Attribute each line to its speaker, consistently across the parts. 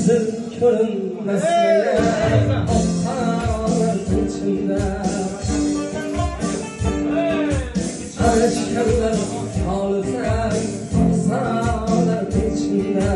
Speaker 1: yüzü görünmez yine oktalar içinde. Aşkınlar ağlatan oktalar içinde.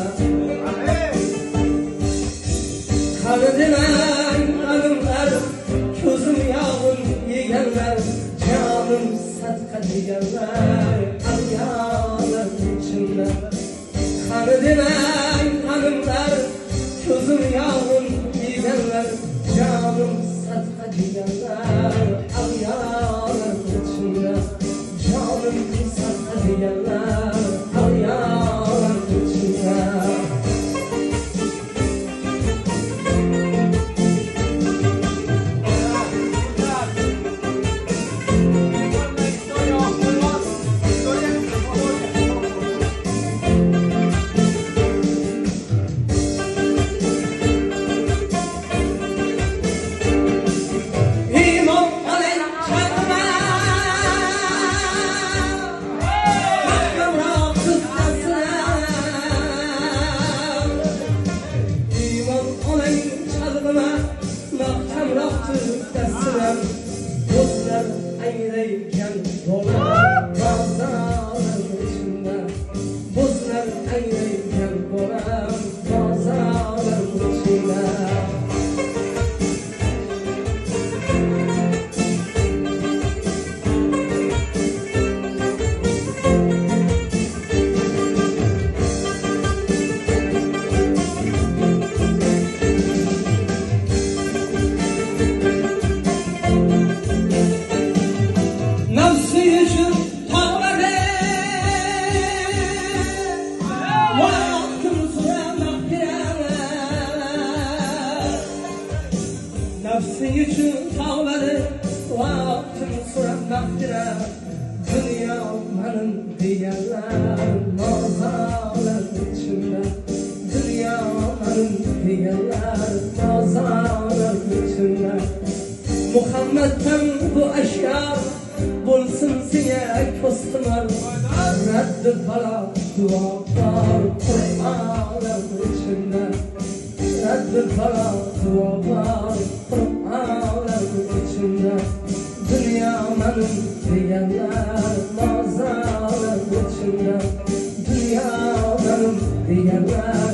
Speaker 1: Kalbimen anımlar, gözüm yağın yiyenler, canım sadaka diyenler, alyalar içinde. Kalbimen anımlar, gözüm yağın yiyenler, canım sadaka diyenler, alyalar içinde. Canım sadaka diyenler, alyalar içinde. Bozlar aynayken dolar bazalar içinde. Bozlar aynayken dolar bazalar içinde. Nafsi için tavladı, vaktim soranmak diler. Dünya benim diyenler, mazalar içinde. Dünya benim diyenler, mazalar içinde. Muhammed'den bu eşya bulsun siye kostumlar. Reddi para dualar, Kur'anlar içinde. Reddi para dualar, Kur'anlar içinde. Dünya benim diyenler, mazalar içinde. Dünya benim diyenler,